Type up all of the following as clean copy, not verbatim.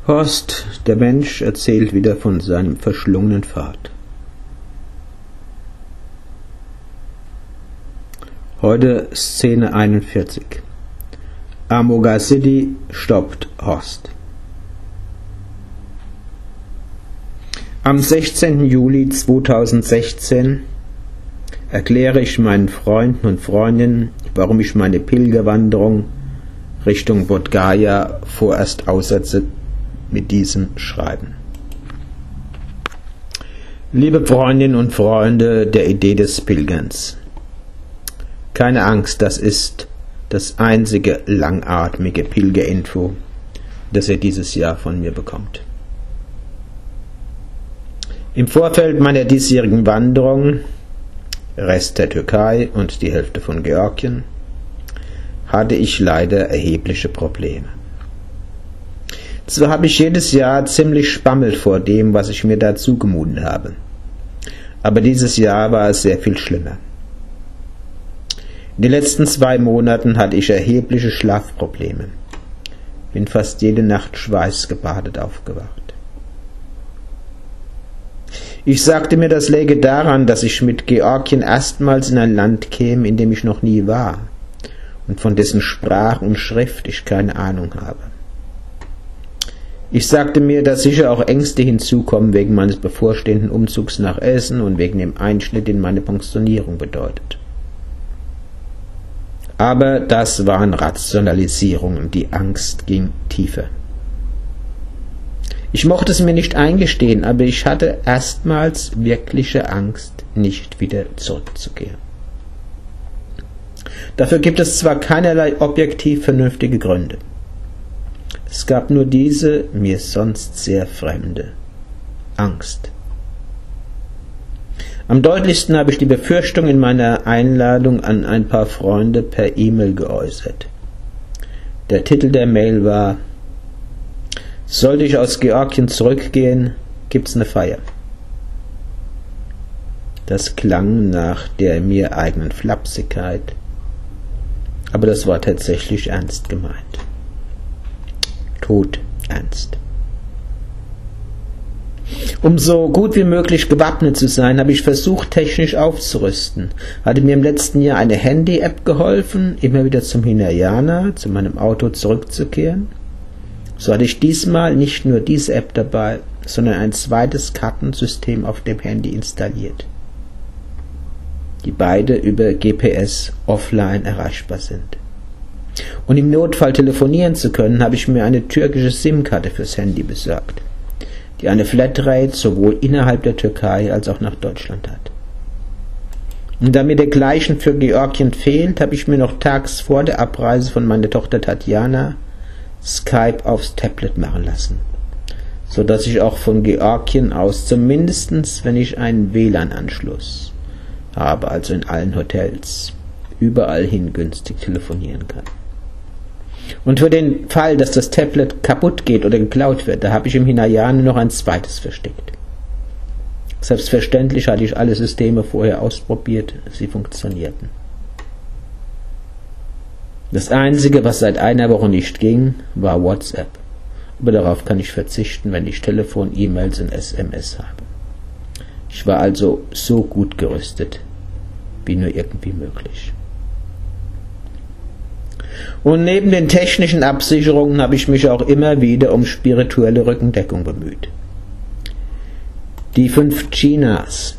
Horst, der Mensch, erzählt wieder von seinem verschlungenen Pfad. Heute Szene 41. Amoga City stoppt Horst. Am 16. Juli 2016 erkläre ich meinen Freunden und Freundinnen, warum ich meine Pilgerwanderung Richtung Bodh Gaya vorerst aussetze mit diesem Schreiben. Liebe Freundinnen und Freunde der Idee des Pilgerns, keine Angst, das ist das einzige langatmige Pilgerinfo, das ihr dieses Jahr von mir bekommt. Im Vorfeld meiner diesjährigen Wanderung, Rest der Türkei und die Hälfte von Georgien, hatte ich leider erhebliche Probleme. Zwar habe ich jedes Jahr ziemlich Spammel vor dem, was ich mir da zugemutet habe, aber dieses Jahr war es sehr viel schlimmer. In den letzten 2 Monaten hatte ich erhebliche Schlafprobleme, bin fast jede Nacht schweißgebadet aufgewacht. Ich sagte mir, das läge daran, dass ich mit Georgien erstmals in ein Land käme, in dem ich noch nie war und von dessen Sprache und Schrift ich keine Ahnung habe. Ich sagte mir, dass sicher auch Ängste hinzukommen wegen meines bevorstehenden Umzugs nach Essen und wegen dem Einschnitt, den meine Pensionierung bedeutet. Aber das waren Rationalisierungen, die Angst ging tiefer. Ich mochte es mir nicht eingestehen, aber ich hatte erstmals wirkliche Angst, nicht wieder zurückzukehren. Dafür gibt es zwar keinerlei objektiv vernünftige Gründe. Es gab nur diese, mir sonst sehr fremde Angst. Am deutlichsten habe ich die Befürchtung in meiner Einladung an ein paar Freunde per E-Mail geäußert. Der Titel der Mail war: Sollte ich aus Georgien zurückgehen, gibt's eine Feier. Das klang nach der mir eigenen Flapsigkeit, aber das war tatsächlich ernst gemeint. Todernst. Um so gut wie möglich gewappnet zu sein, habe ich versucht, technisch aufzurüsten. Hatte mir im letzten Jahr eine Handy-App geholfen, immer wieder zum Hinayana, zu meinem Auto zurückzukehren. So hatte ich diesmal nicht nur diese App dabei, sondern ein zweites Kartensystem auf dem Handy installiert, die beide über GPS offline erreichbar sind. Und im Notfall telefonieren zu können, habe ich mir eine türkische SIM-Karte fürs Handy besorgt, die eine Flatrate sowohl innerhalb der Türkei als auch nach Deutschland hat. Und da mir dergleichen für Georgien fehlt, habe ich mir noch tags vor der Abreise von meiner Tochter Tatjana Skype aufs Tablet machen lassen, so dass ich auch von Georgien aus zumindest, wenn ich einen WLAN-Anschluss habe, also in allen Hotels, überall hin günstig telefonieren kann. Und für den Fall, dass das Tablet kaputt geht oder geklaut wird, da habe ich im Hinayana noch ein zweites versteckt. Selbstverständlich hatte ich alle Systeme vorher ausprobiert, sie funktionierten. Das Einzige, was seit einer Woche nicht ging, war WhatsApp. Aber darauf kann ich verzichten, wenn ich Telefon, E-Mails und SMS habe. Ich war also so gut gerüstet, wie nur irgendwie möglich. Und neben den technischen Absicherungen habe ich mich auch immer wieder um spirituelle Rückendeckung bemüht. Die 5 Chinas,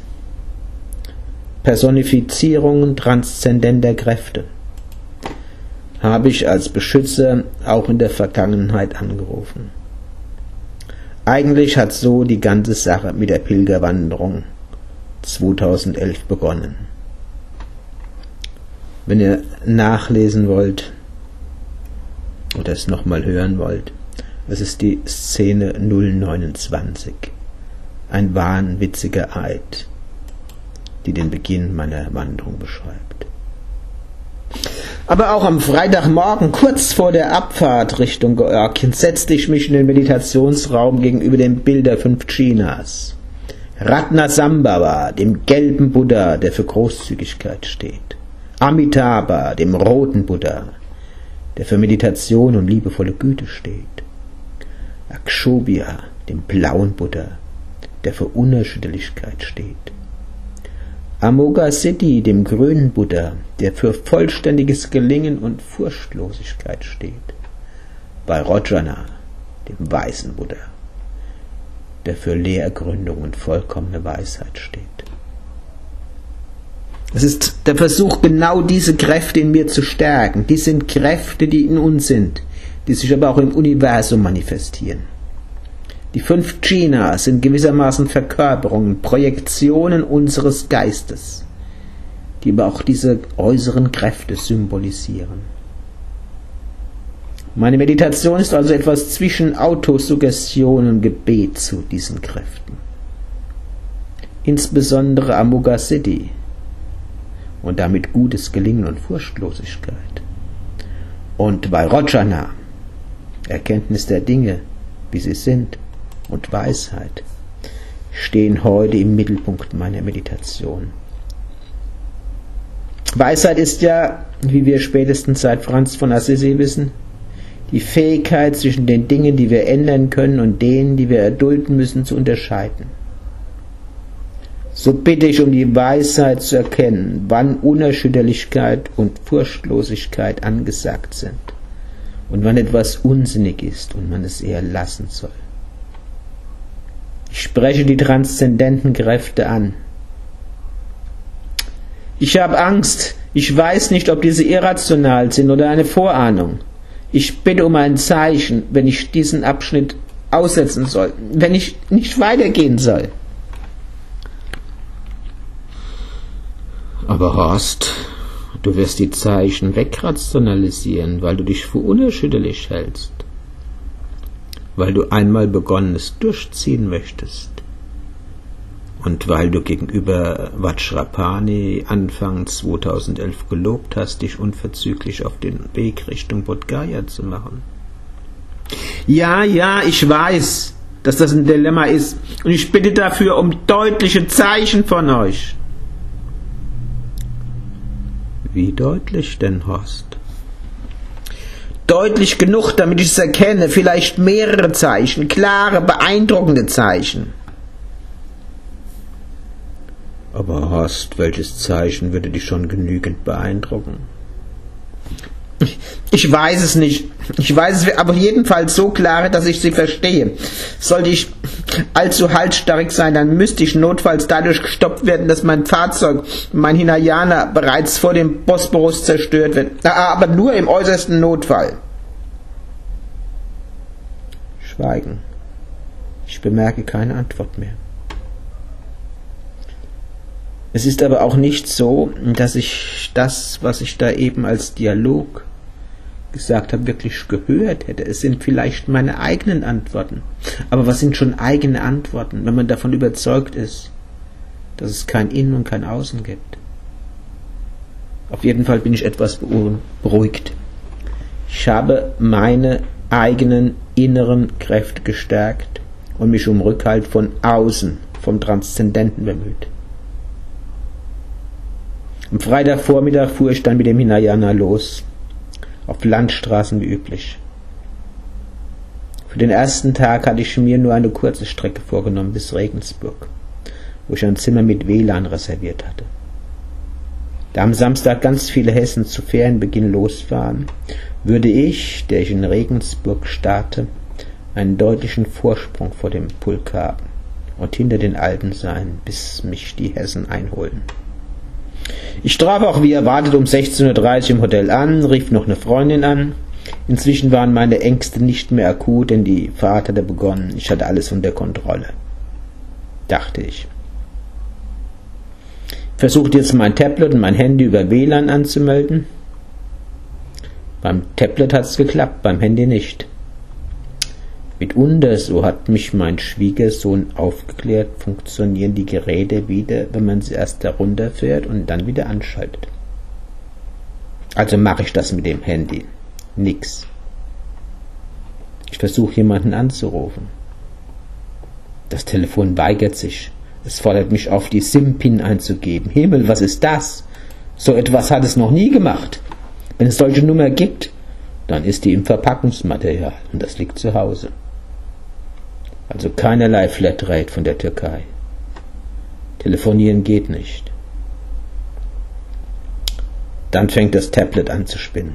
Personifizierungen transzendenter Kräfte, habe ich als Beschützer auch in der Vergangenheit angerufen. Eigentlich hat so die ganze Sache mit der Pilgerwanderung 2011 begonnen. Wenn ihr nachlesen wollt oder es nochmal hören wollt, es ist die Szene 029, ein wahnwitziger Eid, die den Beginn meiner Wanderung beschreibt. Aber auch am Freitagmorgen, kurz vor der Abfahrt Richtung Georgien, setzte ich mich in den Meditationsraum gegenüber dem Bild der 5 Chinas, Ratnasambhava, dem gelben Buddha, der für Großzügigkeit steht, Amitabha, dem roten Buddha, der für Meditation und liebevolle Güte steht, Akshobhya, dem blauen Buddha, der für Unerschütterlichkeit steht. Amoghasiddhi, dem grünen Buddha, der für vollständiges Gelingen und Furchtlosigkeit steht. Vairocana, dem weißen Buddha, der für Lehrergründung und vollkommene Weisheit steht. Es ist der Versuch, genau diese Kräfte in mir zu stärken. Die sind Kräfte, die in uns sind, die sich aber auch im Universum manifestieren. Die 5 Jinas sind gewissermaßen Verkörperungen, Projektionen unseres Geistes, die aber auch diese äußeren Kräfte symbolisieren. Meine Meditation ist also etwas zwischen Autosuggestion und Gebet zu diesen Kräften. Insbesondere Amoghasiddhi und damit gutes Gelingen und Furchtlosigkeit. Und Vairocana, Erkenntnis der Dinge, wie sie sind, und Weisheit, stehen heute im Mittelpunkt meiner Meditation. Weisheit ist ja, wie wir spätestens seit Franz von Assisi wissen, die Fähigkeit zwischen den Dingen, die wir ändern können, und denen, die wir erdulden müssen, zu unterscheiden. So bitte ich um die Weisheit zu erkennen, wann Unerschütterlichkeit und Furchtlosigkeit angesagt sind und wann etwas unsinnig ist und man es eher lassen soll. Ich spreche die transzendenten Kräfte an. Ich habe Angst. Ich weiß nicht, ob diese irrational sind oder eine Vorahnung. Ich bitte um ein Zeichen, wenn ich diesen Abschnitt aussetzen soll, wenn ich nicht weitergehen soll. Aber Horst, du wirst die Zeichen wegrationalisieren, weil du dich für unerschütterlich hältst, weil du einmal Begonnenes durchziehen möchtest und weil du gegenüber Vajrapani Anfang 2011 gelobt hast, dich unverzüglich auf den Weg Richtung Bodh Gaya zu machen. Ja, ich weiß, dass das ein Dilemma ist, und ich bitte dafür um deutliche Zeichen von euch. Wie deutlich denn, Horst? Deutlich genug, damit ich es erkenne, vielleicht mehrere Zeichen, klare, beeindruckende Zeichen. Aber Horst, welches Zeichen würde dich schon genügend beeindrucken? Ich weiß es nicht. Ich weiß es aber jedenfalls so klar, dass ich sie verstehe. Sollte ich allzu halsstarrig sein, dann müsste ich notfalls dadurch gestoppt werden, dass mein Fahrzeug, mein Hinayana, bereits vor dem Bosporus zerstört wird. Aber nur im äußersten Notfall. Schweigen. Ich bemerke keine Antwort mehr. Es ist aber auch nicht so, dass ich das, was ich da eben als Dialog gesagt habe, wirklich gehört hätte. Es sind vielleicht meine eigenen Antworten. Aber was sind schon eigene Antworten, wenn man davon überzeugt ist, dass es kein Innen und kein Außen gibt? Auf jeden Fall bin ich etwas beruhigt. Ich habe meine eigenen inneren Kräfte gestärkt und mich um Rückhalt von außen, vom Transzendenten bemüht. Am Freitagvormittag fuhr ich dann mit dem Hinayana los, auf Landstraßen wie üblich. Für den ersten Tag hatte ich mir nur eine kurze Strecke vorgenommen bis Regensburg, wo ich ein Zimmer mit WLAN reserviert hatte. Da am Samstag ganz viele Hessen zu Ferienbeginn losfahren, würde ich, der ich in Regensburg starte, einen deutlichen Vorsprung vor dem Pulk haben und hinter den Alpen sein, bis mich die Hessen einholen. Ich traf auch wie erwartet um 16:30 Uhr im Hotel an, rief noch eine Freundin an. Inzwischen waren meine Ängste nicht mehr akut, denn die Fahrt hatte begonnen. Ich hatte alles unter Kontrolle, dachte ich. Versuchte jetzt mein Tablet und mein Handy über WLAN anzumelden. Beim Tablet hat es geklappt, beim Handy nicht. Mitunter, so hat mich mein Schwiegersohn aufgeklärt, funktionieren die Geräte wieder, wenn man sie erst herunterfährt und dann wieder anschaltet. Also mache ich das mit dem Handy. Nix. Ich versuche jemanden anzurufen. Das Telefon weigert sich. Es fordert mich auf, die SIM-Pin einzugeben. Himmel, was ist das? So etwas hat es noch nie gemacht. Wenn es solche Nummer gibt, dann ist die im Verpackungsmaterial und das liegt zu Hause. Also keinerlei Flatrate von der Türkei. Telefonieren geht nicht. Dann fängt das Tablet an zu spinnen.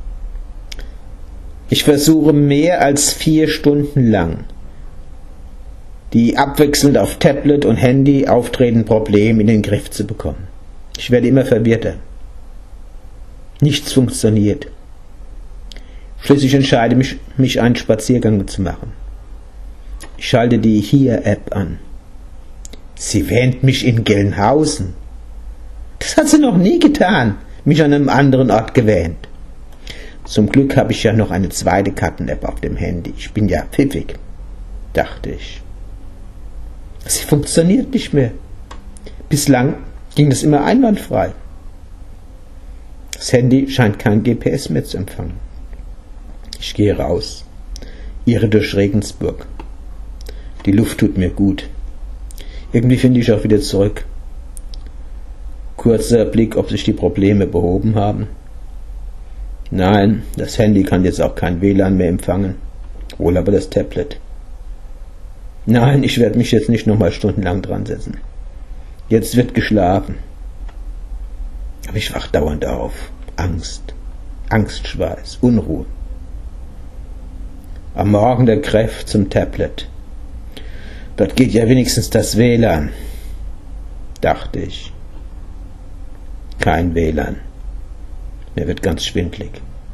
Ich versuche mehr als 4 Stunden lang die abwechselnd auf Tablet und Handy auftretenden Probleme in den Griff zu bekommen. Ich werde immer verwirrter. Nichts funktioniert. Schließlich entscheide ich mich, einen Spaziergang zu machen. Ich schalte die Hier-App an. Sie wähnt mich in Gelnhausen. Das hat sie noch nie getan, mich an einem anderen Ort gewähnt. Zum Glück habe ich ja noch eine zweite Karten-App auf dem Handy. Ich bin ja pfiffig, dachte ich. Sie funktioniert nicht mehr. Bislang ging das immer einwandfrei. Das Handy scheint kein GPS mehr zu empfangen. Ich gehe raus, irre durch Regensburg. Die Luft tut mir gut. Irgendwie finde ich auch wieder zurück. Kurzer Blick, ob sich die Probleme behoben haben. Nein, das Handy kann jetzt auch kein WLAN mehr empfangen. Wohl aber das Tablet. Nein, ich werde mich jetzt nicht nochmal stundenlang dran setzen. Jetzt wird geschlafen. Aber ich wach dauernd auf. Angst, Angstschweiß, Unruhe. Am Morgen der Griff zum Tablet. Dort geht ja wenigstens das WLAN, dachte ich. Kein WLAN. Mir wird ganz schwindlig.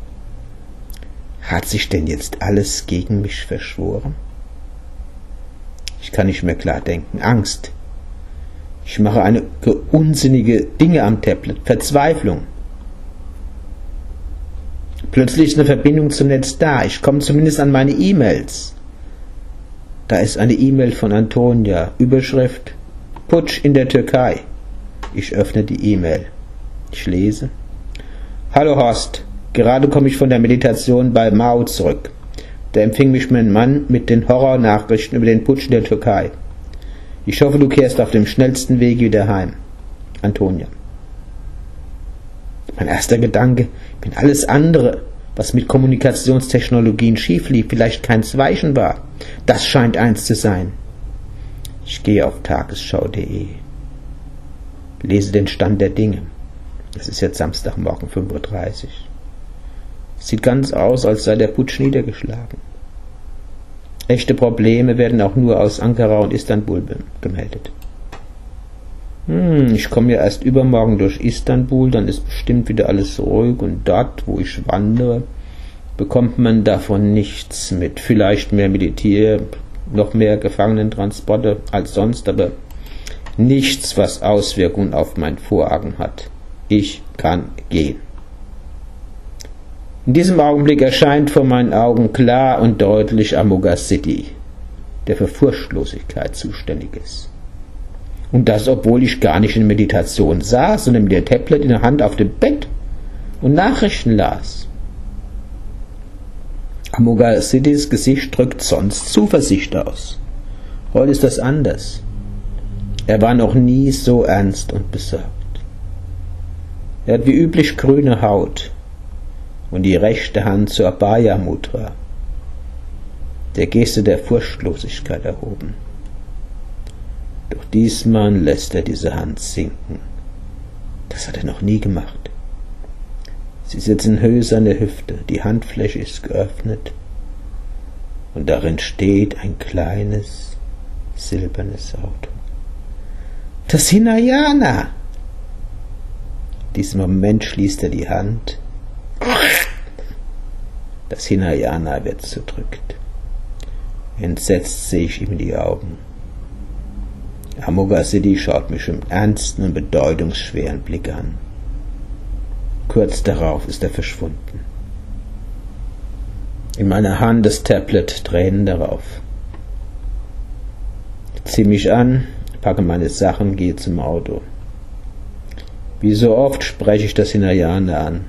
Hat sich denn jetzt alles gegen mich verschworen? Ich kann nicht mehr klar denken. Angst. Ich mache einige unsinnige Dinge am Tablet. Verzweiflung. Plötzlich ist eine Verbindung zum Netz da. Ich komme zumindest an meine E-Mails. Da ist eine E-Mail von Antonia. Überschrift: Putsch in der Türkei. Ich öffne die E-Mail. Ich lese: Hallo Horst, gerade komme ich von der Meditation bei Mao zurück. Da empfing mich mein Mann mit den Horrornachrichten über den Putsch in der Türkei. Ich hoffe, du kehrst auf dem schnellsten Weg wieder heim. Antonia. Mein erster Gedanke, wenn alles andere, was mit Kommunikationstechnologien schief lief, vielleicht kein Zweichen war. Das scheint eins zu sein. Ich gehe auf tagesschau.de. Lese den Stand der Dinge. Es ist jetzt Samstagmorgen 5:30 Uhr. Sieht ganz aus, als sei der Putsch niedergeschlagen. Echte Probleme werden auch nur aus Ankara und Istanbul gemeldet. Ich komme ja erst übermorgen durch Istanbul, dann ist bestimmt wieder alles ruhig und dort, wo ich wandere, bekommt man davon nichts mit. Vielleicht mehr Militär, noch mehr Gefangenentransporte als sonst, aber nichts, was Auswirkungen auf mein Vorhaben hat. Ich kann gehen. In diesem Augenblick erscheint vor meinen Augen klar und deutlich Amoga City, der für Furchtlosigkeit zuständig ist. Und das, obwohl ich gar nicht in Meditation saß, sondern mit dem Tablet in der Hand auf dem Bett und Nachrichten las. Amoga Citys Gesicht drückt sonst Zuversicht aus. Heute ist das anders. Er war noch nie so ernst und besorgt. Er hat wie üblich grüne Haut und die rechte Hand zur Abhaya Mudra, der Geste der Furchtlosigkeit, erhoben. Doch diesmal lässt er diese Hand sinken. Das hat er noch nie gemacht. Sie sitzt in Höhe seiner Hüfte, die Handfläche ist geöffnet und darin steht ein kleines, silbernes Auto. Das Hinayana! In diesem Moment schließt er die Hand. Das Hinayana wird zerdrückt. Entsetzt sehe ich ihm in die Augen. Amoga City schaut mich im ernsten und bedeutungsschweren Blick an. Kurz darauf ist er verschwunden. In meiner Hand das Tablet, Tränen darauf. Ich ziehe mich an, packe meine Sachen, gehe zum Auto. Wie so oft spreche ich das Hinayana an.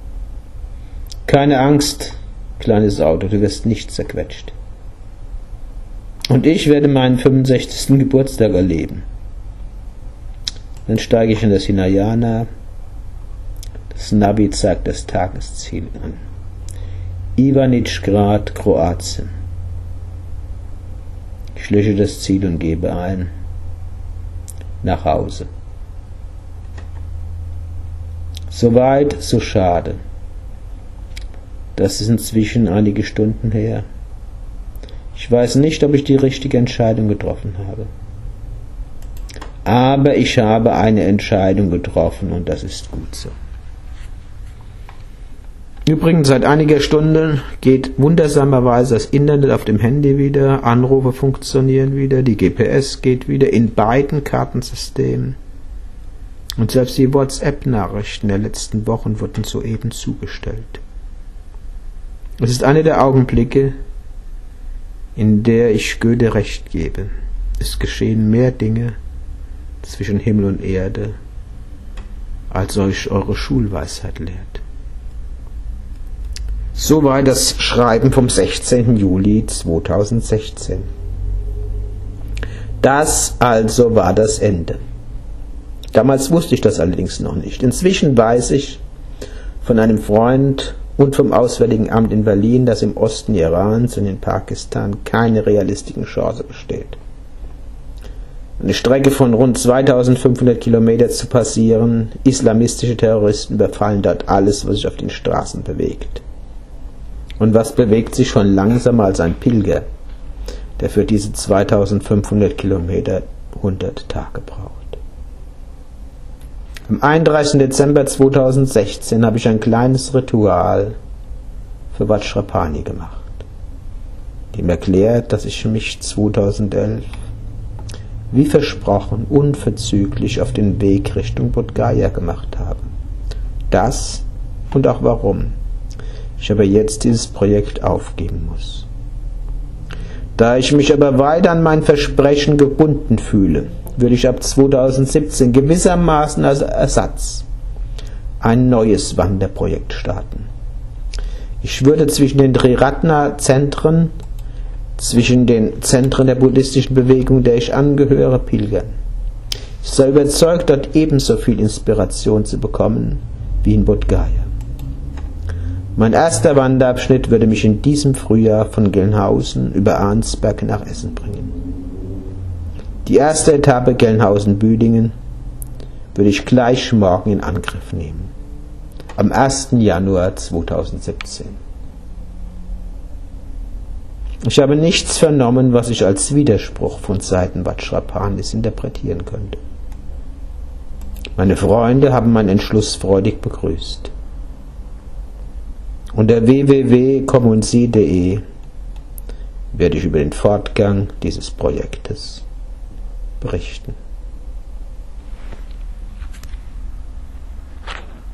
Keine Angst, kleines Auto, du wirst nicht zerquetscht. Und ich werde meinen 65. Geburtstag erleben. Dann steige ich in das Hinayana. Das Navi zeigt das Tagesziel an. Ivanitschgrad, Kroatien. Ich lösche das Ziel und gebe ein: nach Hause. Soweit, so schade. Das ist inzwischen einige Stunden her. Ich weiß nicht, ob ich die richtige Entscheidung getroffen habe. Aber ich habe eine Entscheidung getroffen und das ist gut so. Übrigens, seit einiger Stunden geht wundersamerweise das Internet auf dem Handy wieder, Anrufe funktionieren wieder, die GPS geht wieder in beiden Kartensystemen. Und selbst die WhatsApp-Nachrichten der letzten Wochen wurden soeben zugestellt. Es ist einer der Augenblicke, in der ich Goethe recht gebe. Es geschehen mehr Dinge zwischen Himmel und Erde, als euch eure Schulweisheit lehrt. Soweit das Schreiben vom 16. Juli 2016. Das also war das Ende. Damals wusste ich das allerdings noch nicht. Inzwischen weiß ich von einem Freund und vom Auswärtigen Amt in Berlin, dass im Osten Irans und in Pakistan keine realistische Chance besteht. Eine Strecke von rund 2500 Kilometer zu passieren, islamistische Terroristen überfallen dort alles, was sich auf den Straßen bewegt. Und was bewegt sich schon langsamer als ein Pilger, der für diese 2500 Kilometer 100 Tage braucht? Am 31. Dezember 2016 habe ich ein kleines Ritual für Vajrapani gemacht, dem erklärt, dass ich mich 2011, wie versprochen, unverzüglich auf den Weg Richtung Bodh Gaya gemacht habe. Das und auch warum ich aber jetzt dieses Projekt aufgeben muss. Da ich mich aber weiter an mein Versprechen gebunden fühle, würde ich ab 2017 gewissermaßen als Ersatz ein neues Wanderprojekt starten. Ich würde zwischen den Triratna-Zentren, zwischen den Zentren der buddhistischen Bewegung, der ich angehöre, pilgern. Ich sei überzeugt, dort ebenso viel Inspiration zu bekommen wie in Bodh Gaya. Mein erster Wanderabschnitt würde mich in diesem Frühjahr von Gelnhausen über Arnsberg nach Essen bringen. Die erste Etappe Gelnhausen-Büdingen würde ich gleich morgen in Angriff nehmen, am 1. Januar 2017. Ich habe nichts vernommen, was ich als Widerspruch von Seiten Vajrapanis interpretieren könnte. Meine Freunde haben meinen Entschluss freudig begrüßt. Unter www.communsi.de werde ich über den Fortgang dieses Projektes berichten.